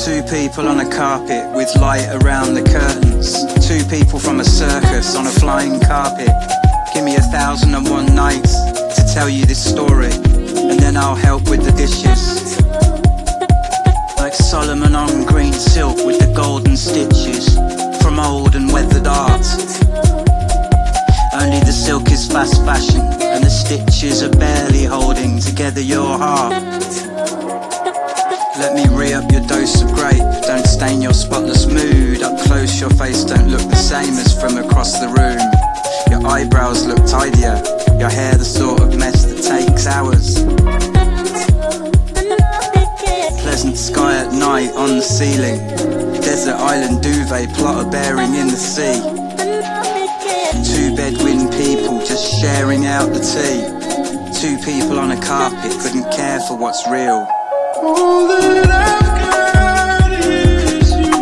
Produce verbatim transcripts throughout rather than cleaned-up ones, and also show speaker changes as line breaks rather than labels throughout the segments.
Two people on a carpet with light around the curtains. Two people from a circus on a flying carpet. Give me a thousand and one nights to tell you this story, and then I'll help with the dishes. Like Solomon on green silk with the golden stitches from old and weathered art. Only the silk is fast fashion, and the stitches are barely holding together your heart. Let me re-up your dose of grape. Don't stain your spotless mood. Up close your face don't look the same as from across the room. Your eyebrows look tidier, your hair the sort of mess that takes hours. Pleasant sky at night on the ceiling. Desert island duvet plot a bearing in the sea. Two bedouin people just sharing out the tea. Two people on a carpet couldn't care for what's real. All that I've got is you.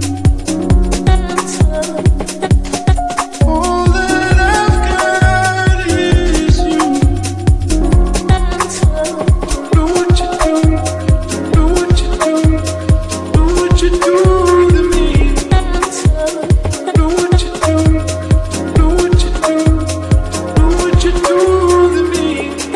All that I've got is you. Do what you do, do what you do, do what you do to me. Do what you do, do what you do, do what you do to me.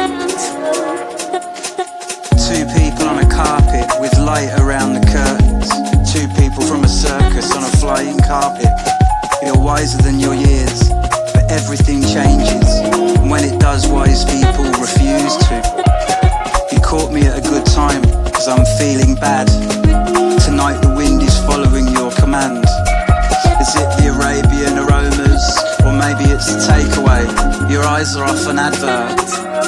Two people on a carpet with light around the curtains. Two people from a circus on a flying carpet. You're wiser than your years, but everything changes. And when it does, wise people refuse to. You caught me at a good time, cause I'm feeling bad. Tonight the wind is following your command. Is it the Arabian aromas, or maybe it's the takeaway? Your eyes are off an advert.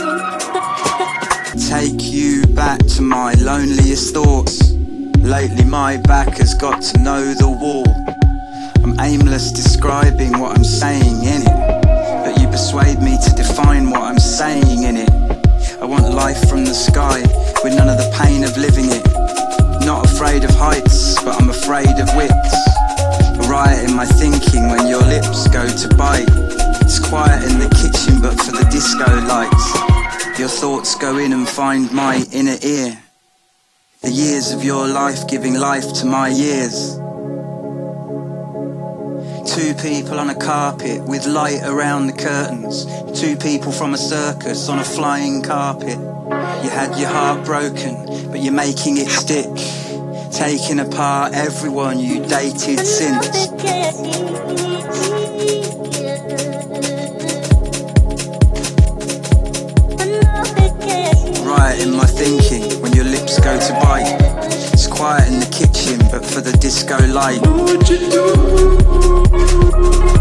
Take you back to my loneliest thoughts. Lately my back has got to know the wall. I'm aimless describing what I'm saying in it, but you persuade me to define what I'm saying in it. I want life from the sky with none of the pain of living it. Not afraid of heights, but I'm afraid of widths. A riot in my thinking when your lips go to bite. It's quiet in the kitchen but for the disco lights. Your thoughts go in and find my inner ear. The years of your life giving life to my years. Two people on a carpet with light around the curtains. Two people from a circus on a flying carpet. You had your heart broken, but you're making it stick. Taking apart everyone you dated since. Riot in my thinking when your lips go to bite. It's quiet in the kitchen but for the disco light. What would you do?